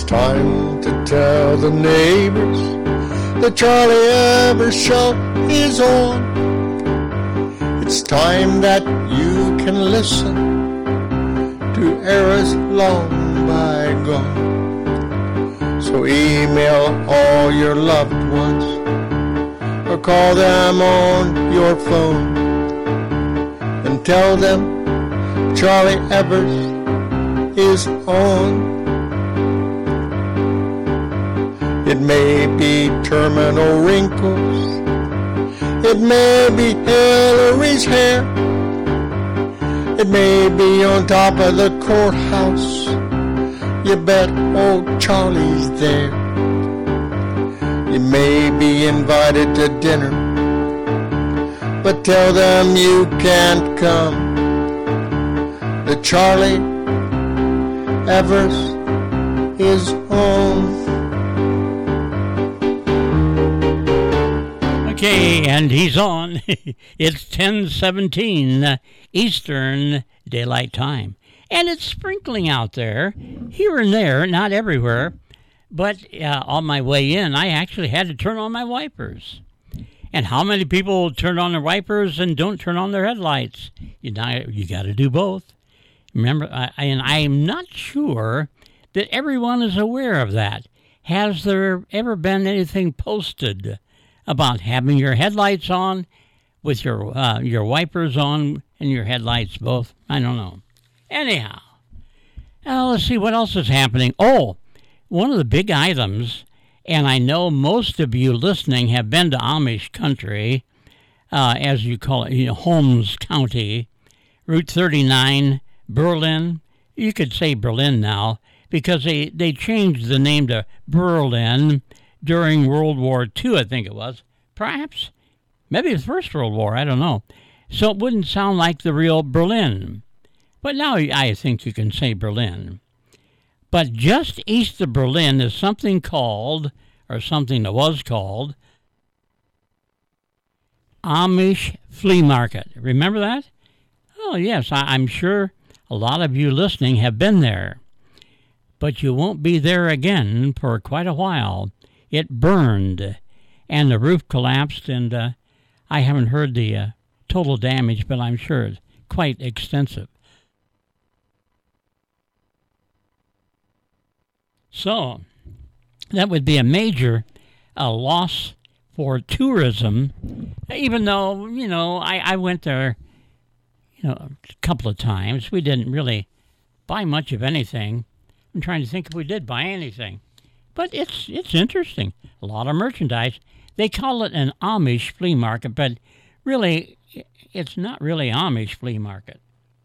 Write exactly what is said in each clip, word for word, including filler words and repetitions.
time to tell the neighbors the Charlie Evers Show is on. It's time that you can listen to eras long bygone. So email all your loved ones or call them on your phone and tell them Charlie Evers is on. It may be terminal wrinkles, it may be Hillary's hair, it may be on top of the courthouse. You bet old Charlie's there. You may be invited to dinner, but tell them you can't come. The Charlie Evers is on. Okay, and he's on. It's ten seventeen Eastern Daylight Time. And it's sprinkling out there, here and there, not everywhere. But uh, on my way in, I actually had to turn on my wipers. And how many people turn on their wipers and don't turn on their headlights? You know, you got to do both. Remember, I, and I'm not sure that everyone is aware of that. Has there ever been anything posted about having your headlights on with your uh, your wipers on and your headlights both? I don't know. Anyhow, uh, let's see what else is happening. Oh, one of the big items, and I know most of you listening have been to Amish country, uh, as you call it, you know, Holmes County, Route thirty-nine, Berlin. You could say Berlin now because they, they changed the name to Berlin during World War Two, I think it was. Perhaps. Maybe the First World War, I don't know. So it wouldn't sound like the real Berlin. But now I think you can say Berlin. But just east of Berlin is something called, or something that was called, Amish Flea Market. Remember that? Oh, yes, I, I'm sure a lot of you listening have been there. But you won't be there again for quite a while. It burned, and the roof collapsed, and uh, I haven't heard the uh, total damage, but I'm sure it's quite extensive. So that would be a major uh, loss for tourism, even though, you know, I, I went there, you know, a couple of times. We didn't really buy much of anything. I'm trying to think if we did buy anything. But it's it's interesting. A lot of merchandise. They call it an Amish flea market, but really, it's not really Amish flea market.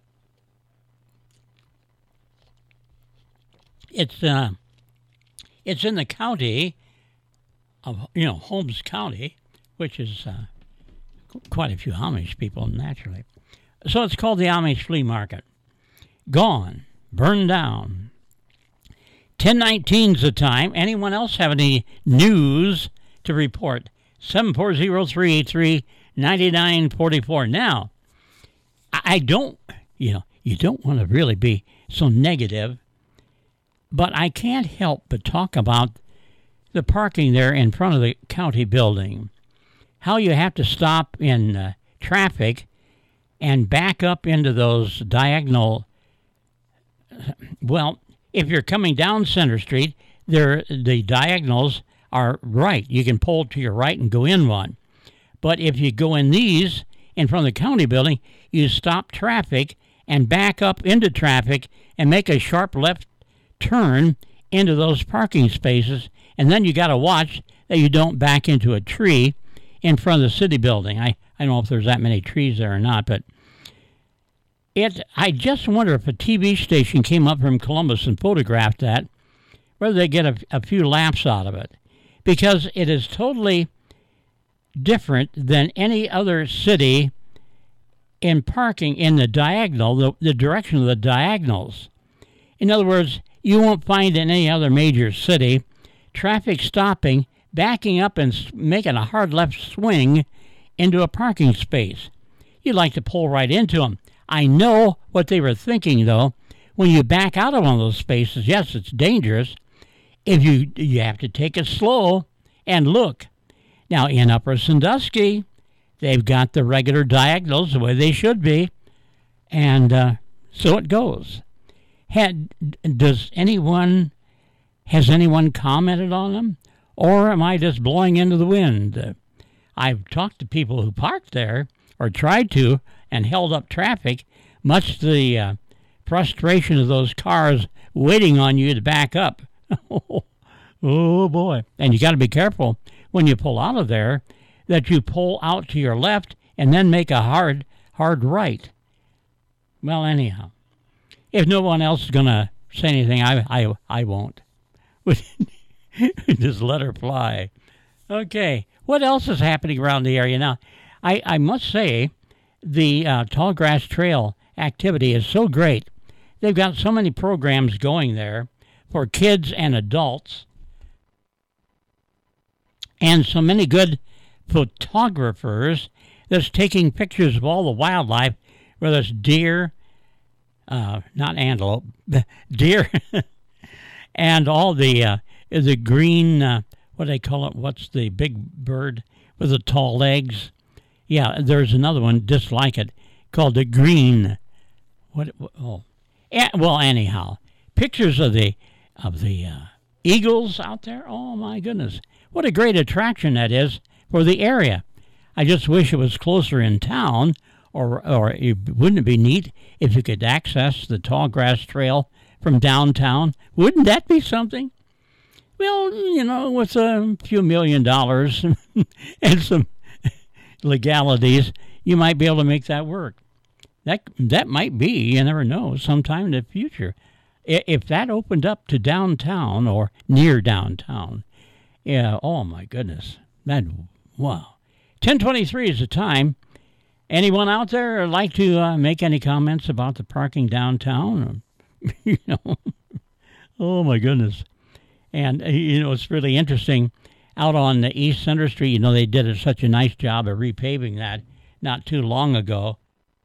It's uh, it's in the county of, you know, Holmes County, which is uh, quite a few Amish people, naturally. So it's called the Amish flea market. Gone, burned down. ten nineteen is the time. Anyone else have any news to report? seven four zero, three eight three, nine nine four four. Now, I don't, you know, you don't want to really be so negative, but I can't help but talk about the parking there in front of the county building. How you have to stop in uh, traffic and back up into those diagonal, well, if you're coming down Center Street, there the diagonals are right. You can pull to your right and go in one. But if you go in these, in front of the county building, you stop traffic and back up into traffic and make a sharp left turn into those parking spaces. And then you got to watch that you don't back into a tree in front of the city building. I, I don't know if there's that many trees there or not, but It. I just wonder if a T V station came up from Columbus and photographed that, whether they get a, a few laughs out of it, because it is totally different than any other city in parking in the diagonal, the, the direction of the diagonals. In other words, you won't find in any other major city traffic stopping, backing up and making a hard left swing into a parking space. You'd like to pull right into them. I know what they were thinking, though. When you back out of one of those spaces, yes, it's dangerous. if you you have to take it slow and look. Now, in Upper Sandusky, they've got the regular diagonals the way they should be, and uh, so it goes. Had, does anyone, has anyone commented on them? Or am I just blowing into the wind? Uh, I've talked to people who parked there, or tried to, and held up traffic, much to the uh, frustration of those cars waiting on you to back up. Oh, boy. And you got to be careful when you pull out of there that you pull out to your left and then make a hard, hard right. Well, anyhow, if no one else is going to say anything, I, I, I won't. Just let her fly. Okay, what else is happening around the area now? I, I must say the uh, Tallgrass Trail activity is so great. They've got so many programs going there for kids and adults, and so many good photographers that's taking pictures of all the wildlife, whether it's deer, uh, not antelope, deer, and all the uh, the green, uh, what do they call it? What's the big bird with the tall legs? Yeah, there's another one just like it called the green. What? Oh, well, anyhow, pictures of the of the uh, eagles out there. Oh my goodness, what a great attraction that is for the area. I just wish it was closer in town, or or it, wouldn't it be neat if you could access the Tallgrass Trail from downtown? Wouldn't that be something? Well, you know, with a few million dollars and some legalities, you might be able to make that work. That that might be, you never know, sometime in the future. If that opened up to downtown or near downtown, yeah, oh my goodness, that, wow. ten twenty-three is the time. Anyone out there like to uh, make any comments about the parking downtown? You know, oh my goodness. And, uh, you know, it's really interesting. Out on the East Center Street, you know, they did a, such a nice job of repaving that not too long ago.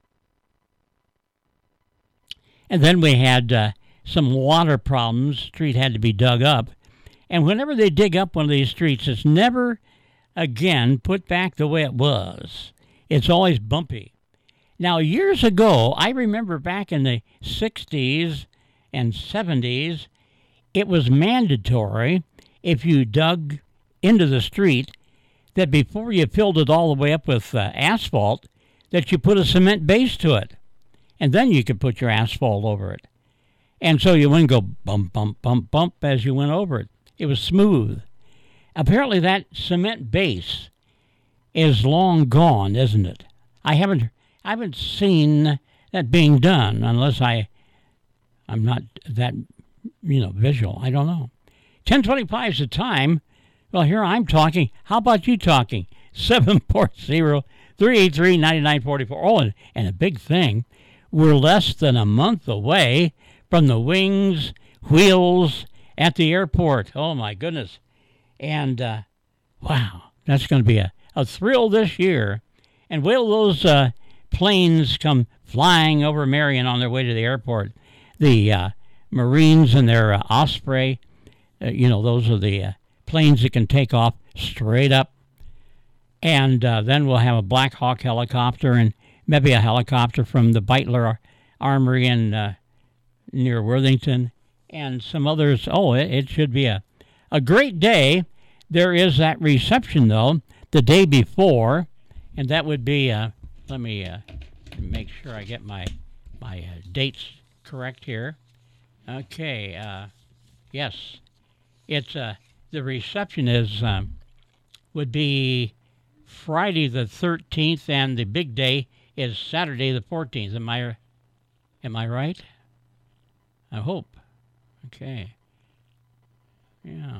And then we had uh, some water problems. The street had to be dug up. And whenever they dig up one of these streets, it's never, again, put back the way it was. It's always bumpy. Now, years ago, I remember back in the sixties and seventies, it was mandatory if you dug into the street that before you filled it all the way up with uh, asphalt, that you put a cement base to it. And then you could put your asphalt over it. And so you wouldn't go bump, bump, bump, bump as you went over it. It was smooth. Apparently that cement base is long gone, isn't it? I haven't I haven't seen that being done unless I I'm not that, you know, visual. I don't know. ten twenty-five is the time. Well, here I'm talking. How about you talking? seven four zero, three eight three, nine nine four four. Oh, and, and a big thing. We're less than a month away from the wings, wheels at the airport. Oh, my goodness. And, uh, wow, that's going to be a, a thrill this year. And will those uh, planes come flying over Marion on their way to the airport? The uh, Marines and their uh, Osprey, uh, you know, those are the uh, planes that can take off straight up. And uh, then we'll have a Black Hawk helicopter and maybe a helicopter from the Beitler Armory in uh, near Worthington and some others. Oh, it, it should be a, a great day. There is that reception, though, the day before, and that would be, uh, let me uh, make sure I get my, my uh, dates correct here. Okay, uh, yes, it's uh, the reception is um, would be Friday the thirteenth, and the big day is Saturday the fourteenth. Am I, am I right? I hope. Okay. Yeah.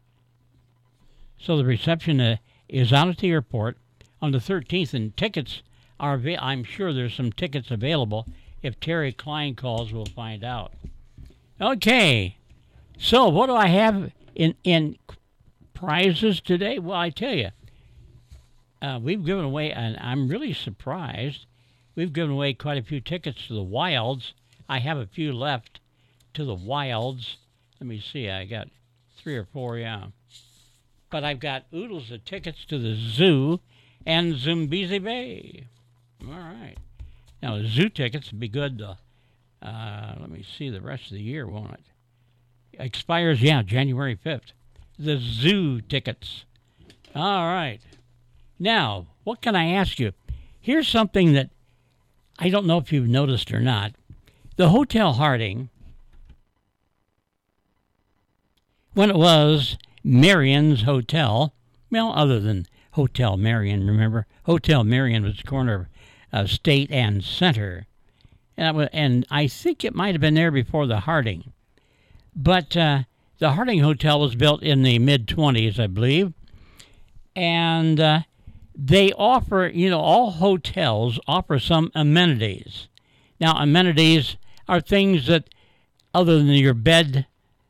So the reception uh, is out at the airport on the thirteenth, and tickets are, I'm sure there's some tickets available. If Terry Klein calls, we'll find out. Okay. So what do I have in, in prizes today? Well, I tell you, uh, we've given away, and I'm really surprised, we've given away quite a few tickets to the Wilds. I have a few left to the Wilds. Let me see. I got Three or four, yeah. But I've got oodles of tickets to the zoo and Zambezi Bay. All right. Now, the zoo tickets would be good. To, uh, let me see the rest of the year, won't it? Expires, yeah, January fifth. The zoo tickets. All right. Now, what can I ask you? Here's something that I don't know if you've noticed or not. The Hotel Harding, when it was Marion's Hotel, well, other than Hotel Marion, remember? Hotel Marion was the corner of uh, State and Center. And, was, and I think it might have been there before the Harding. But uh, the Harding Hotel was built in the mid-twenties, I believe. And uh, they offer, you know, all hotels offer some amenities. Now, amenities are things that, other than your bed,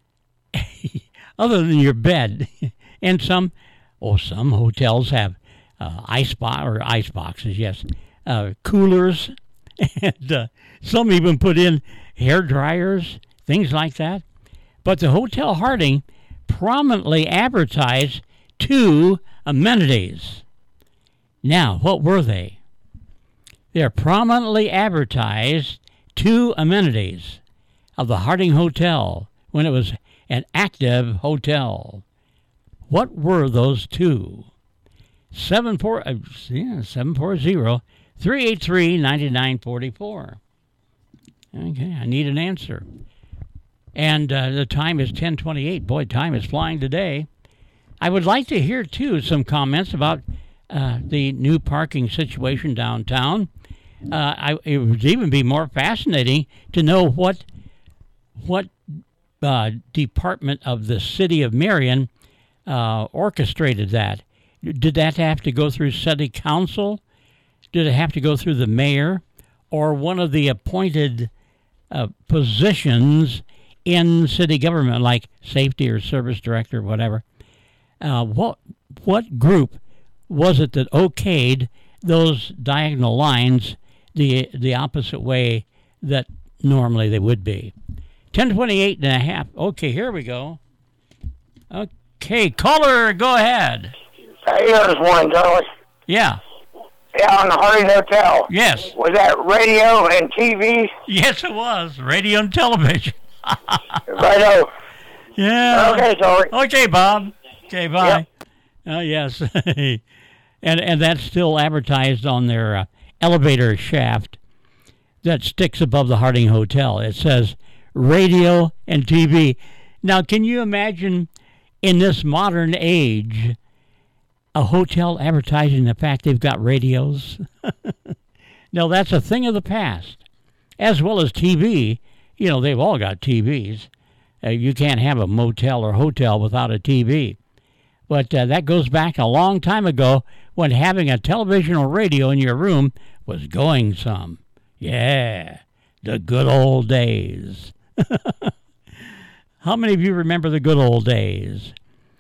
other than your bed, and some, oh, some hotels have uh, ice box or ice boxes, yes, uh, coolers, and uh, some even put in hair dryers, things like that. But the Hotel Harding prominently advertised two amenities. Now, what were they? They're prominently advertised two amenities of the Harding Hotel when it was an active hotel. What were those two? seven four, uh, yeah, seven four zero, three eight three, nine nine four four. Okay, I need an answer. And uh, the time is ten twenty-eight. Boy, time is flying today. I would like to hear, too, some comments about uh, the new parking situation downtown. Uh, I, it would even be more fascinating to know what what uh, department of the city of Marion uh, orchestrated that. Did that have to go through city council? Did it have to go through the mayor or one of the appointed uh, positions in city government, like safety or service director, whatever? Uh, what what group was it that okayed those diagonal lines the the opposite way that normally they would be? ten twenty-eight and a half. Okay, here we go. Okay, caller, go ahead. How you doing this morning, Charlie? Yeah. Yeah, on the Harding Hotel. Yes. Was that radio and T V? Yes, it was. Radio and television. Righto. Yeah. Okay, Charlie. Okay, Bob. Okay, bye. Oh, yep. uh, yes. and and that's still advertised on their uh, elevator shaft that sticks above the Harding Hotel. It says radio and T V. Now, can you imagine in this modern age a hotel advertising the fact they've got radios? No, that's a thing of the past. As well as T V. You know, they've all got T Vs. Uh, you can't have a motel or hotel without a T V. But uh, that goes back a long time ago when having a television or radio in your room was going some. Yeah, the good old days. How many of you remember the good old days?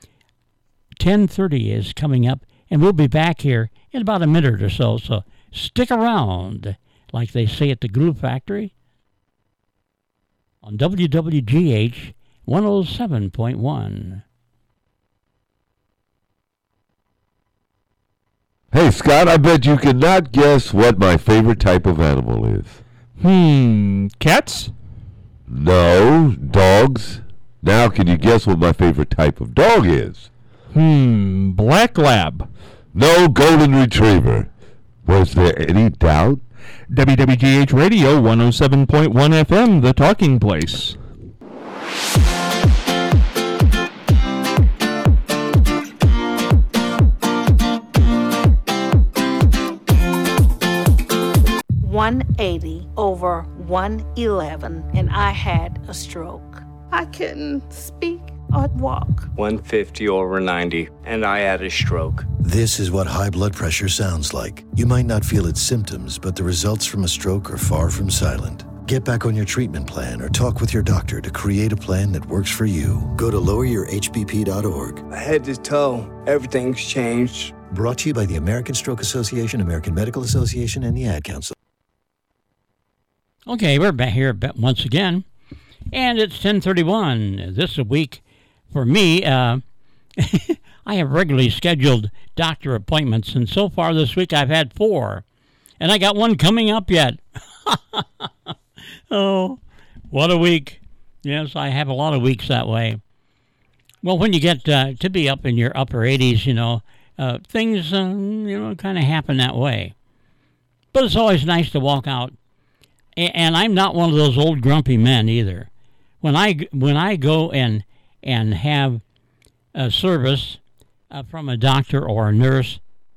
ten thirty is coming up, and we'll be back here in about a minute or so, so stick around, like they say at the Glue Factory, on W W G H one oh seven point one. Hey, Scott, I bet you cannot guess what my favorite type of animal is. Hmm, cats? No, dogs. Now can you guess what my favorite type of dog is? Hmm, black lab. No, golden retriever. Was there any doubt? W W G H Radio one oh seven point one F M, the talking place. one eighty over one eleven, and I had a stroke. I couldn't speak or walk. one fifty over ninety, and I had a stroke. This is what high blood pressure sounds like. You might not feel its symptoms, but the results from a stroke are far from silent. Get back on your treatment plan or talk with your doctor to create a plan that works for you. Go to lower your h b p dot org. Head to toe, everything's changed. Brought to you by the American Stroke Association, American Medical Association, and the Ad Council. Okay, we're back here once again, and it's ten thirty-one. This is a week for me, uh, I have regularly scheduled doctor appointments, and so far this week I've had four, and I got one coming up yet. Oh, what a week. Yes, I have a lot of weeks that way. Well, when you get uh, to be up in your upper eighties, you know, uh, things, uh, you know, kind of happen that way. But it's always nice to walk out. A- and I'm not one of those old grumpy men either. When I, when I go and, and have a service uh, from a doctor or a nurse,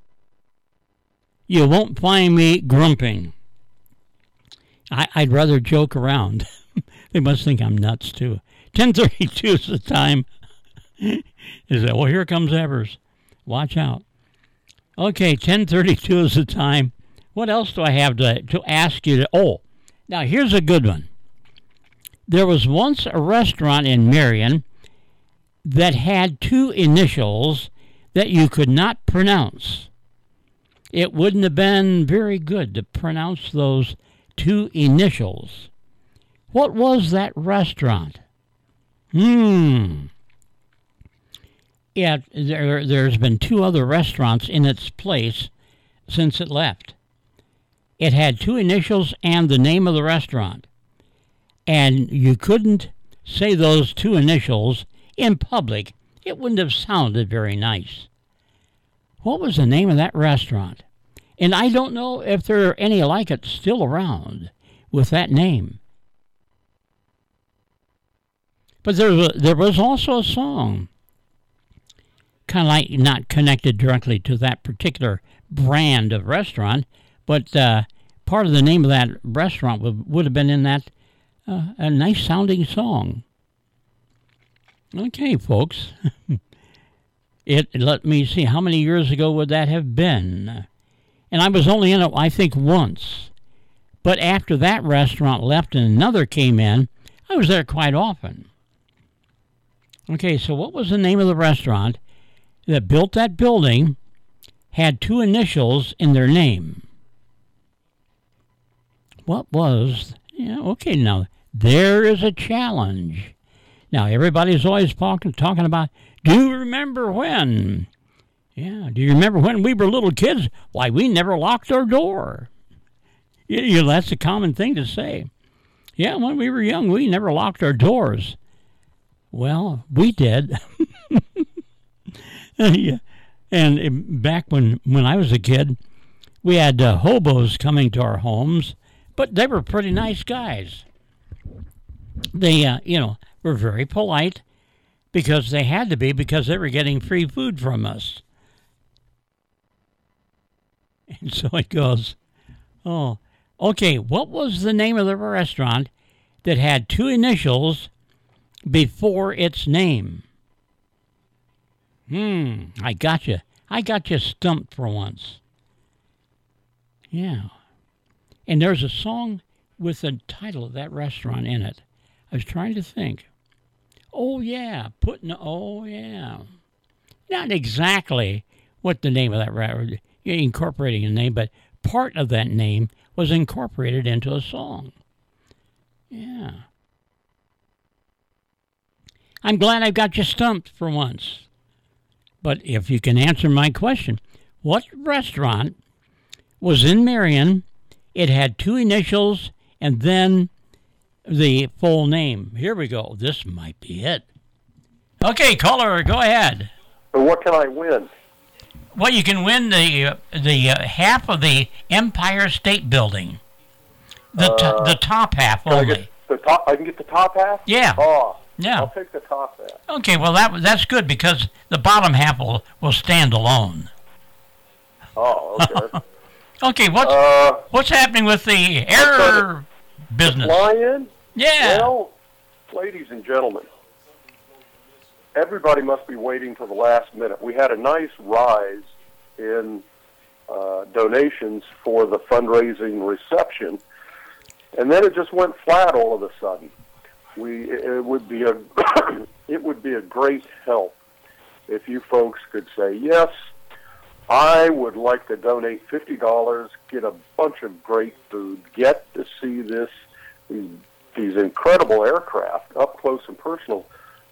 you won't find me grumping. I, I'd rather joke around. They must think I'm nuts, too. ten thirty-two is the time. Is that, well, here comes Evers. Watch out. Okay, ten thirty-two is the time. What else do I have to, to ask you to... Oh, now here's a good one. There was once a restaurant in Marion that had two initials that you could not pronounce. It wouldn't have been very good to pronounce those two initials. What was that restaurant? Hmm. Yeah, there, there's been two other restaurants in its place since it left. It had two initials and the name of the restaurant. And you couldn't say those two initials in public. It wouldn't have sounded very nice. What was the name of that restaurant? And I don't know if there are any like it still around with that name. But there was, there was also a song, kind of like not connected directly to that particular brand of restaurant, but uh, part of the name of that restaurant would, would have been in that uh, a nice-sounding song. Okay, folks. it let me see, how many years ago would that have been? And I was only in it, I think, once. But after that restaurant left and another came in, I was there quite often. Okay, so what was the name of the restaurant that built that building, had two initials in their name? What was... Yeah, okay, now, there is a challenge. Now, everybody's always talking, talking about, do you remember when? Yeah, do you remember when we were little kids? Why, we never locked our door. You, you know, that's a common thing to say. Yeah, when we were young, we never locked our doors. Well, we did. Yeah. And back when, when I was a kid, we had uh, hobos coming to our homes, but they were pretty nice guys. They, uh, you know, were very polite because they had to be because they were getting free food from us. And so it goes, oh, okay, what was the name of the restaurant that had two initials before its name? Hmm, I got you. I got you stumped for once. Yeah. And there's a song with the title of that restaurant in it. I was trying to think. Oh, yeah, putting, oh, yeah. Not exactly what the name of that restaurant, incorporating a name, but part of that name was incorporated into a song. Yeah. I'm glad I got you stumped for once. But if you can answer my question, what restaurant was in Marion? It had two initials and then the full name. Here we go. This might be it. Okay, caller, go ahead. So what can I win? Well, you can win the uh, the uh, half of the Empire State Building. The Uh, t- the top half Can I only. get the top? I can get the top half. Yeah. Oh, Yeah. I'll take the top half. Okay, well that that's good because the bottom half will, will stand alone. Oh, okay. Okay, what's uh, what's happening with the air business? Fly-in? Yeah. Well, ladies and gentlemen, everybody must be waiting till the last minute. We had a nice rise in uh, donations for the fundraising reception, and then it just went flat all of a sudden. We it would be a it would be a great help if you folks could say, yes, I would like to donate fifty dollars, get a bunch of great food, get to see this these, these incredible aircraft up close and personal.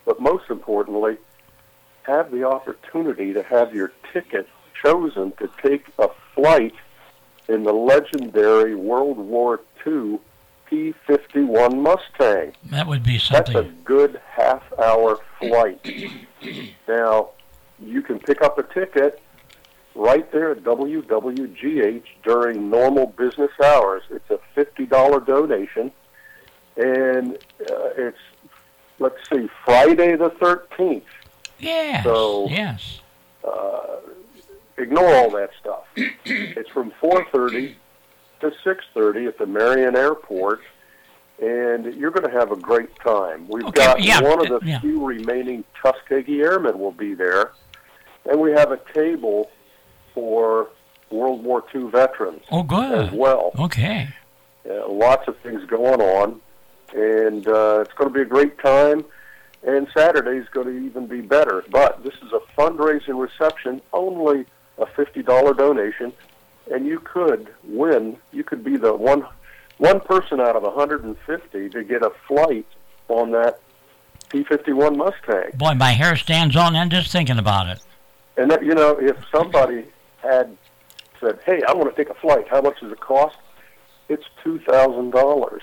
but most importantly, have the opportunity to have your ticket chosen to take a flight in the legendary World War Two P fifty-one Mustang. That would be something. That's a good half-hour flight. Now, you can pick up a ticket right there at W W G H during normal business hours. It's a fifty dollars donation, and uh, it's, let's see, Friday the thirteenth. Yes, so, yes. Uh, ignore all that stuff. It's from four thirty to six thirty at the Marion Airport, and you're going to have a great time. We've Okay, got yeah, one of the yeah. few remaining Tuskegee Airmen will be there, and we have a table for World War Two veterans Oh, good. as well. Okay. Uh, lots of things going on, and uh, it's going to be a great time. And Saturday's going to even be better. But this is a fundraising reception, only a fifty dollars donation, and you could win. You could be the one one person out of one hundred fifty to get a flight on that P fifty-one Mustang. Boy, my hair stands on end just thinking about it. And, that, you know, if somebody had said, hey, I want to take a flight, how much does it cost? It's two thousand dollars.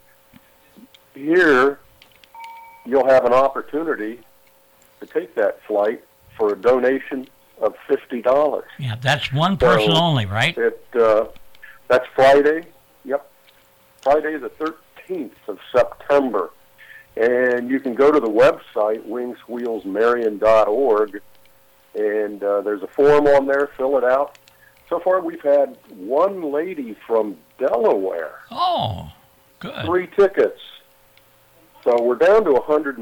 Here, you'll have an opportunity to take that flight for a donation of fifty dollars. Yeah, that's one person So, only, right? It, uh, that's Friday, yep, Friday the thirteenth of September. And you can go to the website, wings wheels marion dot org, and uh, there's a form on there, fill it out. So far, we've had one lady from Delaware. Oh, good. Three tickets. So we're down to one hundred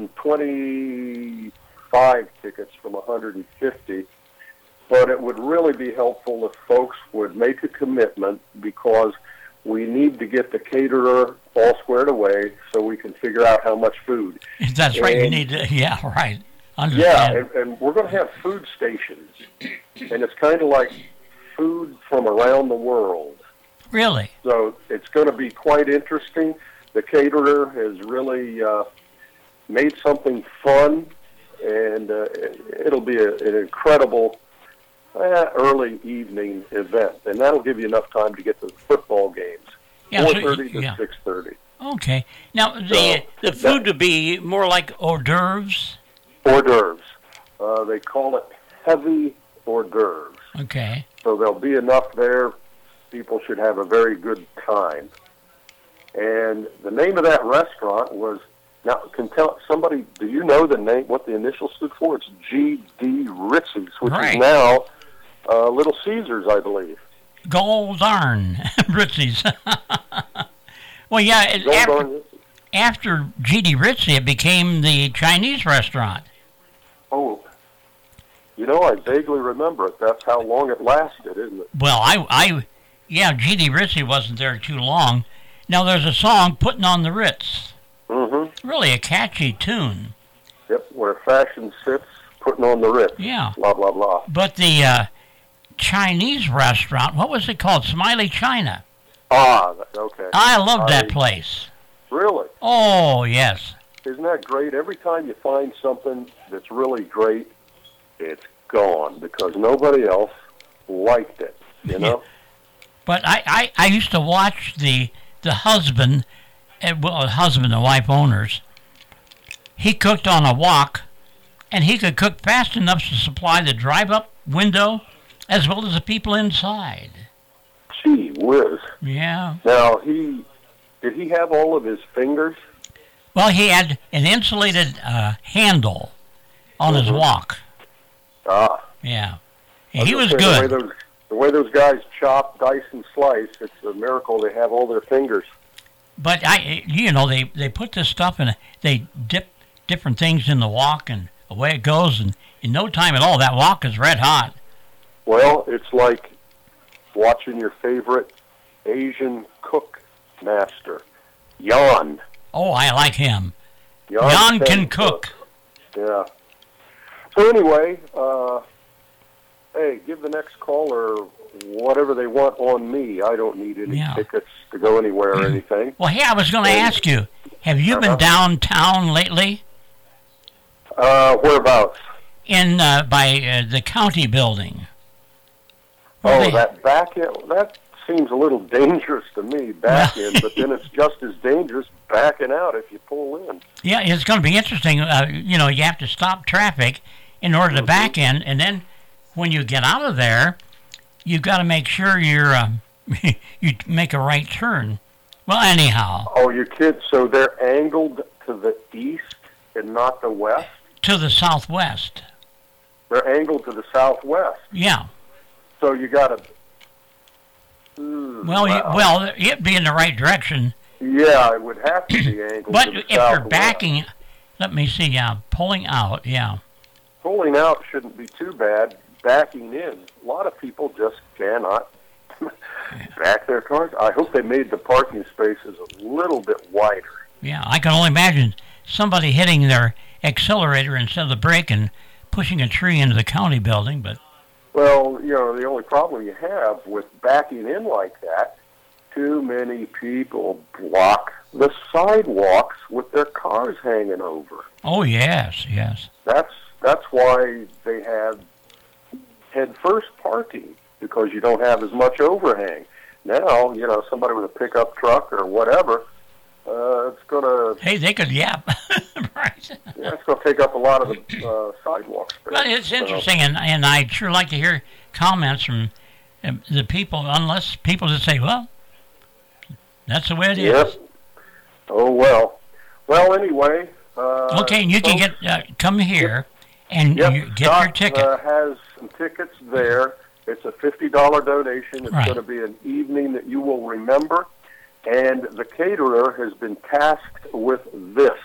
twenty-five tickets from one hundred fifty. But it would really be helpful if folks would make a commitment, because we need to get the caterer all squared away so we can figure out how much food. That's right. You And- need to, yeah, right. Yeah, Understand. and, and we're going to have food stations. And it's kind of like food from around the world. Really? So it's going to be quite interesting. The caterer has really uh, made something fun, and uh, it'll be a, an incredible uh, early evening event. And that'll give you enough time to get to the football games, Yeah, so- four thirty to yeah. six thirty. Okay. Now, the So, the food to be more like hors d'oeuvres? Hors d'oeuvres. Uh, they call it heavy hors d'oeuvres. Okay. So there'll be enough there. People should have a very good time. And the name of that restaurant was, now, can tell somebody, do you know the name, what the initials stood for? It's G D Ritzy's, which Right. is now uh, Little Caesars, I believe. Gold darn. Ritzy's. Well, yeah, it, Gold after, Darn Ritzy. after G D Ritzy, it became the Chinese restaurant. Oh, you know, I vaguely remember it. That's how long it lasted, isn't it? Well, I, I, yeah, G D Ritzy wasn't there too long. Now, there's a song, Putting on the Ritz. Mm-hmm. Really a catchy tune. Yep, where fashion sits, putting on the Ritz. Yeah. Blah, blah, blah. But the uh, Chinese restaurant, what was it called? Smiley China. Ah, okay. I love that I- place. Really? Oh, yes. Isn't that great? Every time you find something that's really great, it's gone because nobody else liked it, you know? But I, I, I used to watch the the husband, eh, well, husband and wife owners. He cooked on a wok, and he could cook fast enough to supply the drive-up window as well as the people inside. Gee whiz. Yeah. Now, he, did he have all of his fingers? Well, he had an insulated uh, handle on his wok. Ah. Yeah. I He gonna was say, The way, good. those, the way those guys chop, dice, and slice, it's a miracle they have all their fingers. But I, you know, they, they put this stuff in, they dip different things in the wok, and away it goes, and in no time at all, that wok is red hot. Well, it's like watching your favorite Asian cook master, Jan. Oh, I like him. Jan, Jan can can cook. Yeah. So anyway, uh, hey, give the next caller whatever they want on me. I don't need any Yeah. tickets to go anywhere or anything. Well, hey, I was going to And- ask you, have you been Uh-huh. downtown lately? Uh, whereabouts? In uh, by uh, the county building. Oh, they- that back end, that seems a little dangerous to me, back in, but then it's just as dangerous backing out if you pull in. Yeah, it's going to be interesting. Uh, you know, you have to stop traffic in order to Mhm. back in, and then when you get out of there, you've got to make sure you're uh, you make a right turn. Well, anyhow, Oh, your kids, so they're angled to the east and not the west? to the southwest. They're angled to the southwest. Yeah. So you got to... Mm, Well, you, wow. well, it'd be in the right direction. Yeah, it would have to be angled But to the if you're southwest. backing, let me see. Yeah, pulling out. Yeah. Pulling out shouldn't be too bad. Backing in, a lot of people just cannot back their cars. I hope they made the parking spaces a little bit wider. Yeah, I can only imagine somebody hitting their accelerator instead of the brake and pushing a tree into the county building. But Well, you know, the only problem you have with backing in like that, too many people block the sidewalks with their cars hanging over. oh yes, yes. That's that's why they have head first parking, because you don't have as much overhang. Now, you know, somebody with a pickup truck or whatever, uh, it's gonna Hey, they could. Yeah, right. yeah, it's gonna take up a lot of the uh, sidewalk space. Well, it's So- interesting, and and I'd sure like to hear comments from uh, the people. Unless people just say, "Well, that's the way it is." Yep. Oh well. Well, anyway. Uh, Okay, and you can folks, get uh, come here and Yep, you get Scott, your ticket. Uh, has some tickets there. It's a fifty dollar donation. It's Right. going to be an evening that you will remember. And the caterer has been tasked with this.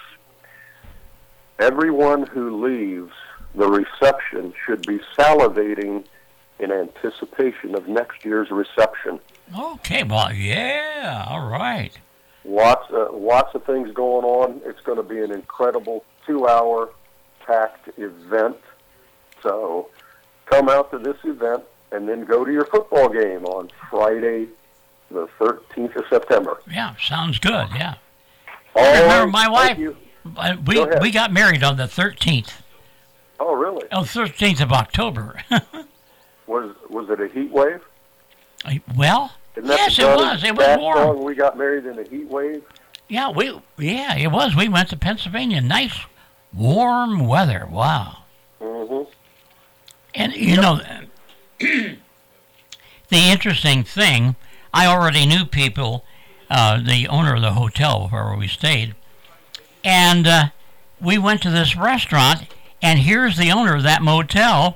Everyone who leaves the reception should be salivating in anticipation of next year's reception. Okay, well, yeah, all right. Lots, uh, lots of things going on. It's going to be an incredible two-hour packed event. So come out to this event and then go to your football game on Friday, the thirteenth of September. Yeah, sounds good. Yeah. All I remember right, my thank wife. you. Uh, we Go ahead. we got married on the thirteenth. Oh, really? Oh, thirteenth of October. Was was it a heat wave? Well, Isn't that yes, the it Johnny was. It was Cash warm. song, we got married in a heat wave. Yeah, we yeah, it was. We went to Pennsylvania. Nice, warm weather. Wow. Mm-hmm. And you know, the interesting thing, I already knew people, uh, the owner of the hotel where we stayed, and uh, we went to this restaurant, and here's the owner of that motel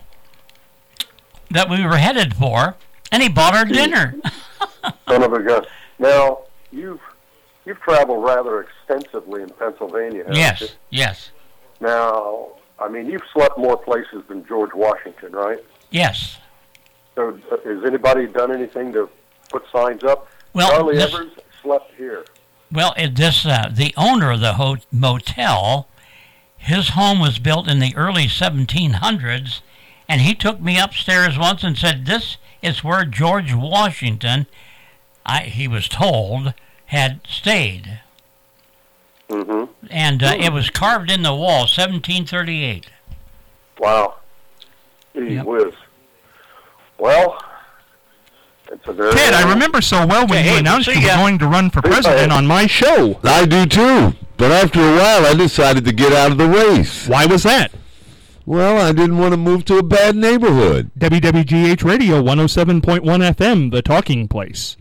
that we were headed for, and he bought our dinner. Son of a gun. Now you've you've traveled rather extensively in Pennsylvania. haven't you? Yes, yes, Now, I mean, you've slept more places than George Washington, right? yes. So, uh, has anybody done anything to put signs up? Well, Charlie this- Evers slept here. Well, it, this uh, the owner of the ho- motel, his home was built in the early seventeen hundreds, and he took me upstairs once and said, "This is where George Washington," I, he was told, had stayed. Mm-hmm. And uh, it was carved in the wall, seventeen thirty-eight. Wow. Gee Yep. whiz. Well, it's a very... Ted, I remember so well when Okay, you hey, announced see you were ya. going to run for Please go president ahead. on my show. I do too. But after a while, I decided to get out of the race. Why was that? Well, I didn't want to move to a bad neighborhood. W W G H Radio one oh seven point one F M, The Talking Place.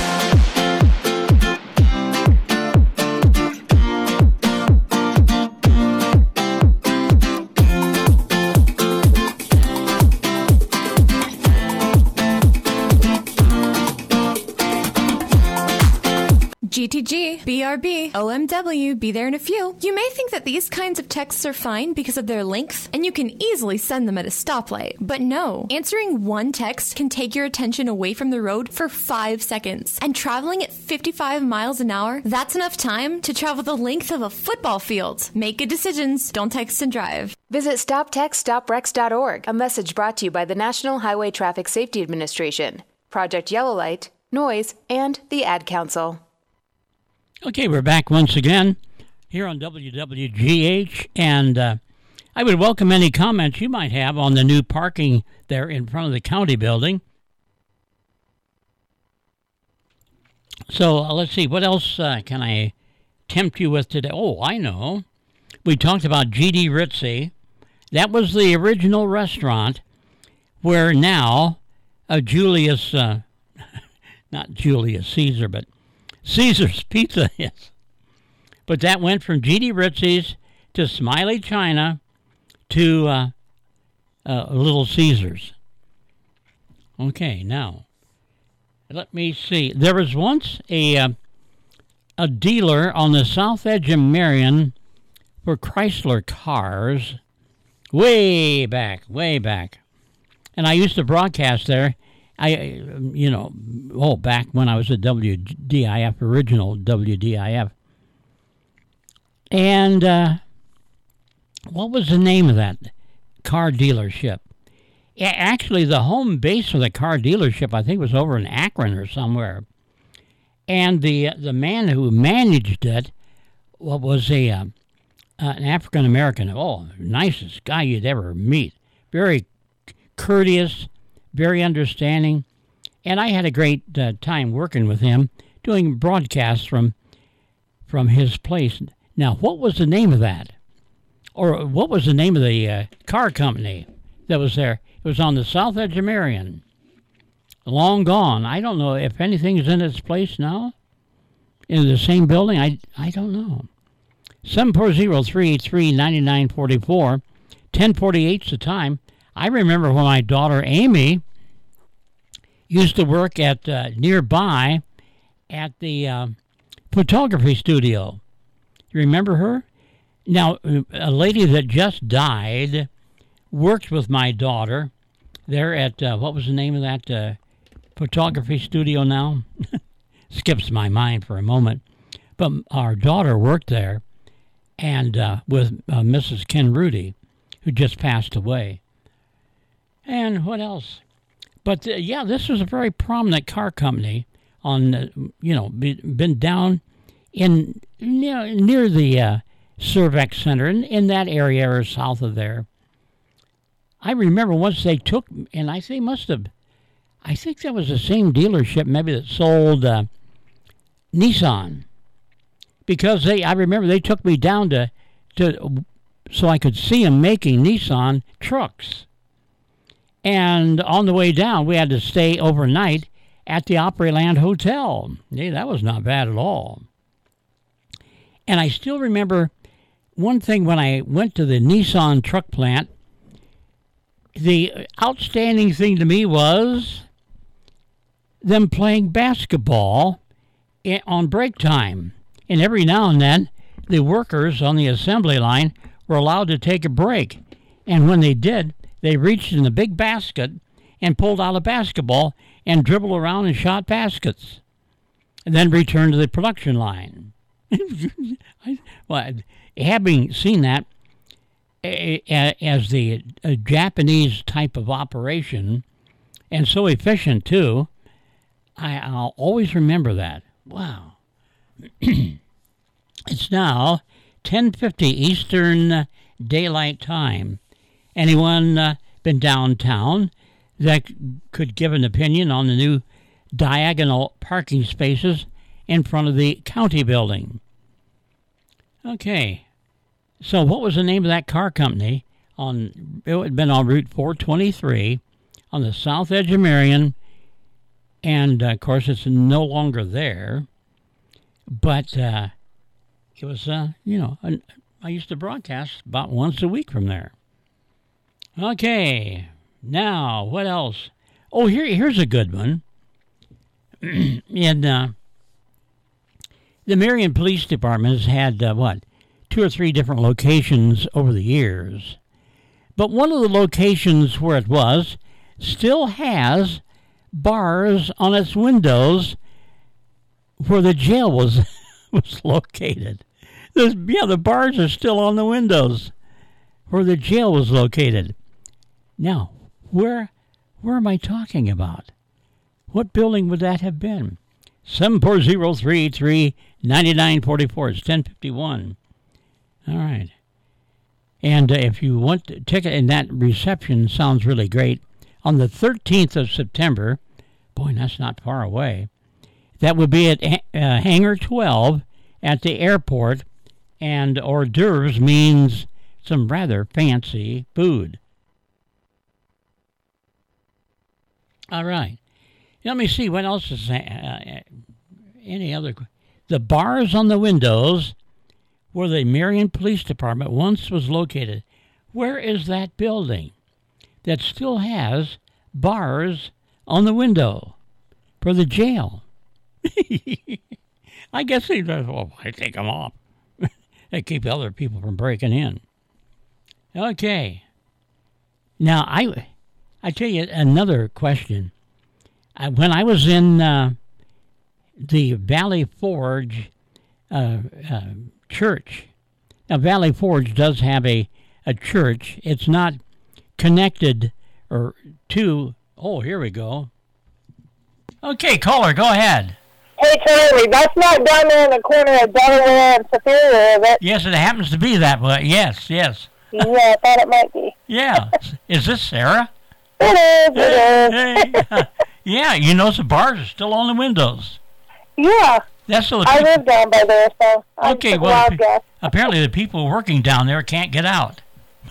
G T G, B R B, O M W, be there in a few. You may think that these kinds of texts are fine because of their length, and you can easily send them at a stoplight. But no, answering one text can take your attention away from the road for five seconds. And traveling at fifty-five miles an hour, that's enough time to travel the length of a football field. Make good decisions, don't text and drive. Visit stop text stop wrecks dot org, a message brought to you by the National Highway Traffic Safety Administration, Project Yellow Light, Noise, and the Ad Council. Okay, we're back once again here on W W G H, and uh, I would welcome any comments you might have on the new parking there in front of the county building. So uh, let's see, what else uh, can I tempt you with today? Oh, I know. We talked about G D Ritzy. That was the original restaurant where now uh, Julius, uh, not Julius Caesar, but Caesar's Pizza is. But that went from G D Ritzy's to Smiley China to uh, uh, Little Caesars. Okay, now, let me see. There was once a uh, a dealer on the south edge of Marion for Chrysler cars, way back, way back. And I used to broadcast there. I, you know, oh, back when I was at W D I F, original W D I F. And uh, what was the name of that car dealership? Actually, the home base for the car dealership, I think, was over in Akron or somewhere. And the the man who managed it what was a uh, an African American. Oh, nicest guy you'd ever meet. Very courteous, very understanding, and I had a great uh, time working with him, doing broadcasts from from his place. Now, what was the name of that? Or what was the name of the uh, car company that was there? It was on the south edge of Marion. Long gone. I don't know if anything's in its place now. In the same building? I, I don't know. seven four zero, three eight three, nine nine four four. ten forty-eight's the time. I remember when my daughter Amy used to work at uh, nearby at the uh, photography studio. You remember her? Now, a lady that just died worked with my daughter there at, uh, what was the name of that uh, photography studio now? Skips my mind for a moment. But our daughter worked there and uh, with uh, Missus Ken Rudy, who just passed away. And what else? But, uh, yeah, this was a very prominent car company on, uh, you know, be, been down in near, near the uh, Cervex Center, in, in that area or south of there. I remember once they took, and I think must have, I think that was the same dealership maybe that sold uh, Nissan. Because they, I remember they took me down to, to, so I could see them making Nissan trucks. And on the way down, we had to stay overnight at the Opryland Hotel. Hey, that was not bad at all. And I still remember one thing when I went to the Nissan truck plant. The outstanding thing to me was them playing basketball on break time. And every now and then, the workers on the assembly line were allowed to take a break. And when they did, they reached in the big basket and pulled out a basketball and dribbled around and shot baskets. And then returned to the production line. I, well, having seen that as the Japanese type of operation, and so efficient too, I, I'll always remember that. Wow. It's now ten fifty Eastern Daylight Time. Anyone uh, been downtown that could give an opinion on the new diagonal parking spaces in front of the county building? Okay. So what was the name of that car company? On it had been on Route four twenty-three on the south edge of Marion, and uh, of course it's no longer there. But uh, it was, uh, you know, an, I used to broadcast about once a week from there. Okay, now what else? Oh, here here's a good one. In uh, the Marion Police Department has had uh, what? two or three different locations over the years. But one of the locations where it was still has bars on its windows where the jail was was located. There's, yeah, the bars are still on the windows where the jail was located. Now, where where am I talking about? What building would that have been? seven four zero, three eight three, nine nine four four. It's ten fifty-one. All right. And uh, if you want to ticket, and that reception sounds really great, on the thirteenth of September, boy, that's not far away, that would be at uh, Hangar twelve at the airport, and hors d'oeuvres means some rather fancy food. All right. Let me see, what else is, uh, any other, the bars on the windows where the Marion Police Department once was located. Where is that building that still has bars on the window for the jail? I guess they, well, I take them off. They keep other people from breaking in. Okay. Now, I, I tell you another question. I, when I was in uh, the Valley Forge uh, uh, church, now Valley Forge does have a, a church. It's not connected or to, oh, here we go. Okay, caller, go ahead. Hey, Charlie, that's not down there in the corner of Delaware and Superior, is it? Yes, it happens to be that way. Yes, yes. Yeah, I thought it might be. Yeah. Is this Sarah? It is, it is. Hey. Yeah, you know the bars are still on the windows. Yeah. That's so I live down by there, so I'm okay, just well, wild guess. Apparently the people working down there can't get out.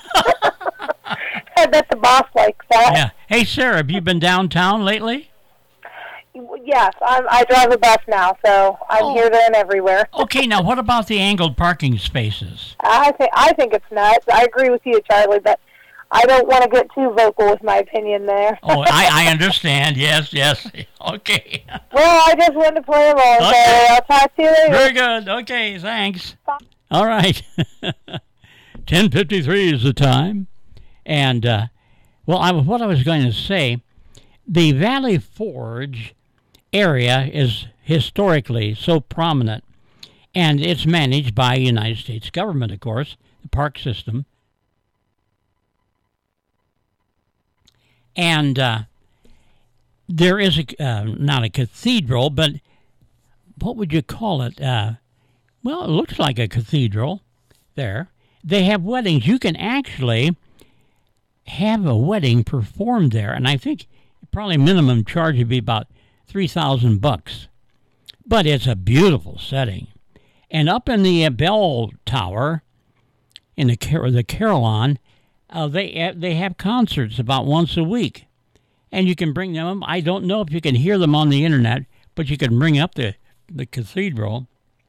I bet the boss likes that. Yeah. Hey, Sarah, have you been downtown lately? Yes, I'm, I drive a bus now, so I'm Oh. here, there, and everywhere. Okay, now what about the angled parking spaces? I think I think it's nuts. I agree with you, Charlie, but I don't want to get too vocal with my opinion there. Oh, I, I understand. Yes, yes. Okay. Well, I just wanted to play along, so Okay. I'll talk to you later. Very good. Okay, thanks. All right. ten fifty-three is the time. And, uh, well, I, what I was going to say, the Valley Forge area is historically so prominent, and it's managed by United States government, of course, the park system. And uh, there is a, uh, not a cathedral, but what would you call it? Uh, well, it looks like a cathedral there. They have weddings. You can actually have a wedding performed there, and I think probably minimum charge would be about three thousand bucks. But it's a beautiful setting. And up in the uh, bell tower, in the Car- the Carillon, uh, they uh, they have concerts about once a week, and you can bring them. I don't know if you can hear them on the internet, but you can bring up the the cathedral.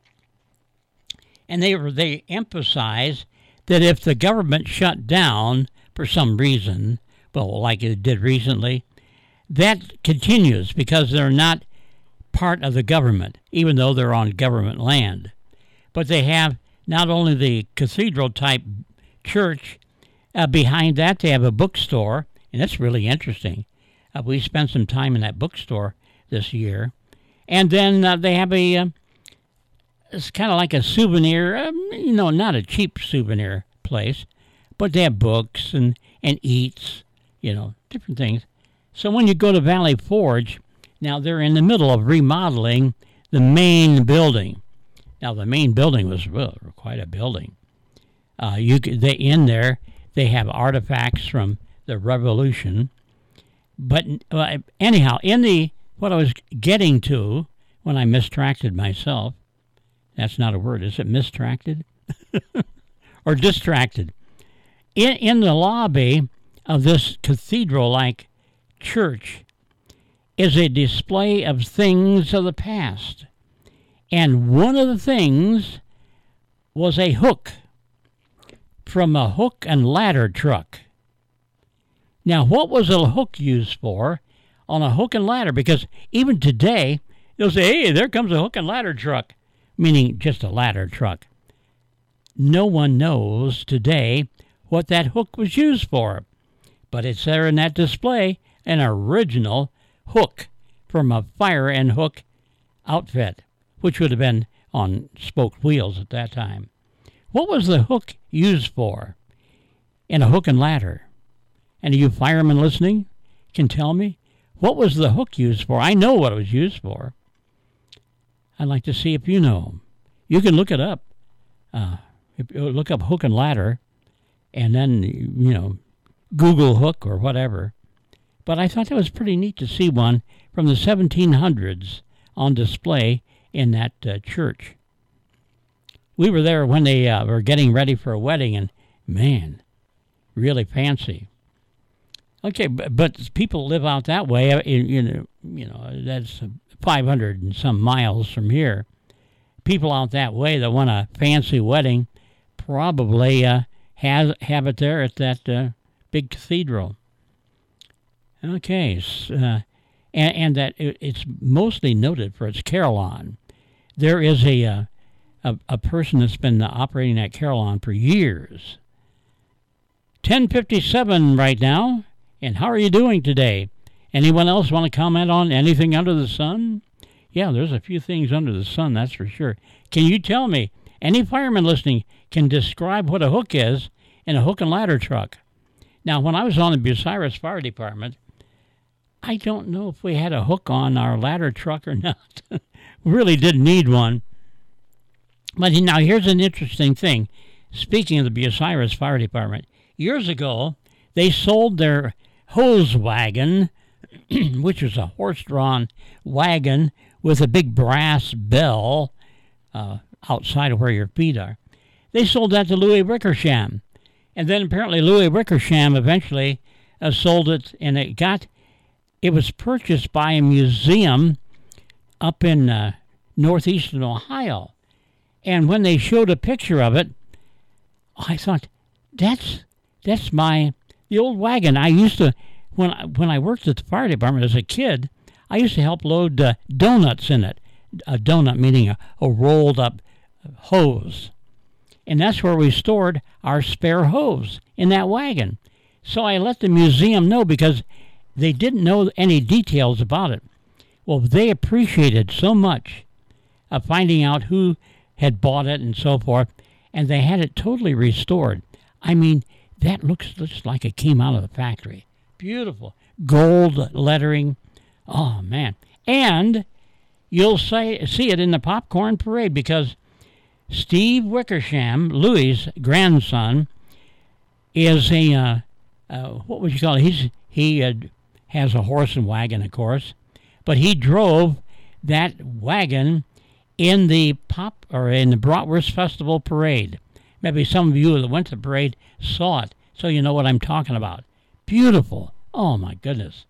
And they they emphasize that if the government shut down for some reason, well, like it did recently, that continues because they're not part of the government, even though they're on government land. But they have not only the cathedral-type church, uh, behind that they have a bookstore, and that's really interesting. Uh, we spent some time in that bookstore this year. And then uh, they have a, uh, it's kind of like a souvenir, um, you know, not a cheap souvenir place, but they have books and, and eats, you know, different things. So when you go to Valley Forge, now they're in the middle of remodeling the main building. Now the main building was well, quite a building. Uh, you could, they in there they have artifacts from the Revolution. But uh, anyhow, in the what I was getting to when I mistracted myself, that's not a word, is it? Mistracted or distracted? In in the lobby of this cathedral-like church is a display of things of the past. And one of the things was a hook from a hook and ladder truck. Now, what was a hook used for on a hook and ladder? Because even today, they'll say, hey, there comes a hook and ladder truck, meaning just a ladder truck. No one knows today what that hook was used for, but it's there in that display, an original hook from a fire and hook outfit, which would have been on spoked wheels at that time. What was the hook used for in a hook and ladder? And you firemen listening can tell me, what was the hook used for? I know what it was used for. I'd like to see if you know. You can look it up. Uh, if you look up hook and ladder, and then, you know, Google hook or whatever. But I thought that was pretty neat to see one from the seventeen hundreds on display in that uh, church. We were there when they uh, were getting ready for a wedding, and man, really fancy. Okay, but, but people live out that way. You know, you know, that's five hundred and some miles from here. People out that way that want a fancy wedding probably uh, has have it there at that uh, big cathedral. Okay, so, uh, and, and that it, it's mostly noted for its carillon. There is a uh, a, a person that's been uh, operating that carillon for years. ten fifty-seven right now, and how are you doing today? Anyone else want to comment on anything under the sun? Yeah, there's a few things under the sun, that's for sure. Can you tell me, any fireman listening can describe what a hook is in a hook and ladder truck? Now, when I was on the Bucyrus Fire Department, I don't know if we had a hook on our ladder truck or not. We really didn't need one. But now here's an interesting thing. Speaking of the Bucyrus Fire Department, years ago, they sold their hose wagon, which was a horse-drawn wagon with a big brass bell uh, outside of where your feet are. They sold that to Louis Wickersham. And then apparently Louis Wickersham eventually uh, sold it, and it got, it was purchased by a museum up in uh, northeastern Ohio. And when they showed a picture of it, I thought, that's that's my, the old wagon. I used to, when I, when I worked at the fire department as a kid, I used to help load uh, donuts in it. A donut meaning a, a rolled up hose. And that's where we stored our spare hose, in that wagon. So I let the museum know because they didn't know any details about it. Well, they appreciated so much of finding out who had bought it and so forth, and they had it totally restored. I mean, that looks just like it came out of the factory. Beautiful. Gold lettering. Oh, man. And you'll say, see it in the popcorn parade because Steve Wickersham, Louis' grandson, is a, uh, uh, what would you call it? He's, he uh, has a horse and wagon, of course, but he drove that wagon in the pop or in the Bratwurst Festival parade. Maybe some of you that went to the parade saw it, so you know what I'm talking about. Beautiful. Oh, my goodness.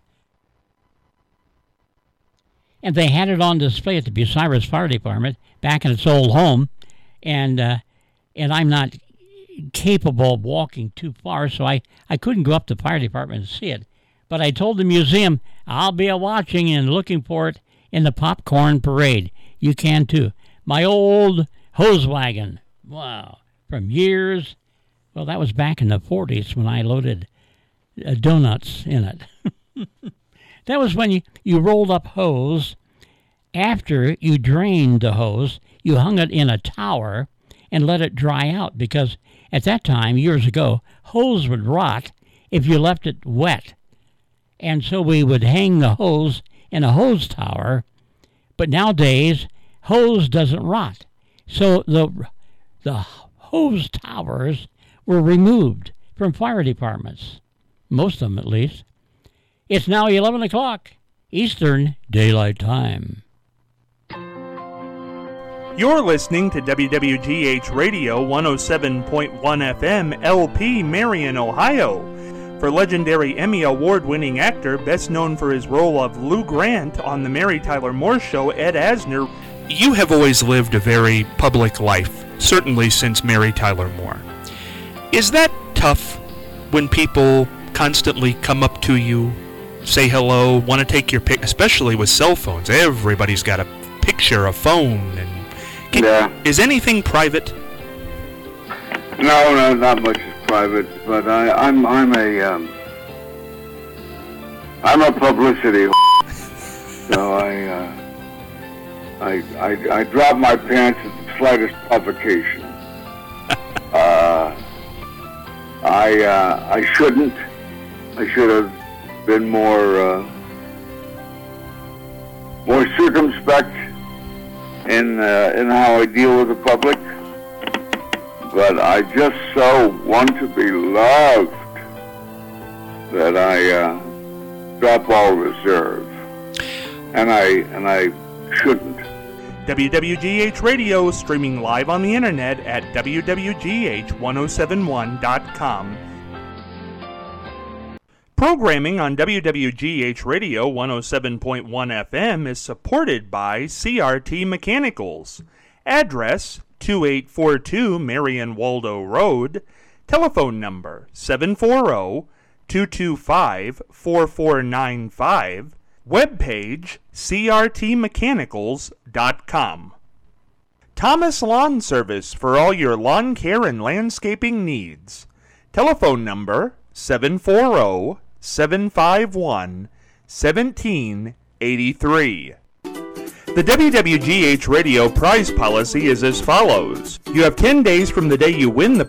And they had it on display at the Bucyrus Fire Department back in its old home, and uh, and I'm not capable of walking too far, so I, I couldn't go up to the fire department and see it. But I told the museum I'll be watching and looking for it in the popcorn parade. You can too. My old hose wagon. Wow. From years, well, that was back in the forties when I loaded uh, donuts in it. That was when you, you rolled up hose. After you drained the hose, you hung it in a tower and let it dry out because at that time, years ago, hose would rot if you left it wet. And so we would hang the hose in a hose tower, but nowadays, hose doesn't rot. So the the hose towers were removed from fire departments, most of them at least. It's now eleven o'clock, Eastern Daylight Time. You're listening to W W G H Radio one oh seven point one F M, L P, Marion, Ohio. For legendary Emmy Award-winning actor, best known for his role of Lou Grant on The Mary Tyler Moore Show, Ed Asner. You have always lived a very public life, certainly since Mary Tyler Moore. Is that tough when people constantly come up to you, say hello, want to take your pic, especially with cell phones? Everybody's got a picture, a phone, and can, yeah. Is anything private? No, no, not much is private, but I, I'm I'm a um, I'm a publicity so I, uh, I I I drop my pants at the slightest provocation. uh, I uh, I shouldn't. I should have been more uh, more circumspect in uh, in how I deal with the public. but I just so want to be loved that I uh, drop all reserve, and I and I shouldn't. W W G H Radio, streaming live on the internet at w w g h ten seventy-one dot com. Programming on W W G H Radio one oh seven point one F M is supported by C R T Mechanicals. Address two eight four two Marion Waldo Road. Telephone number seven four zero, two two five, four four nine five. Webpage c r t mechanicals dot com. Thomas Lawn Service for all your lawn care and landscaping needs. Telephone number seven four zero, seven five one, one seven eight three. The W W G H Radio prize policy is as follows. You have ten days from the day you win the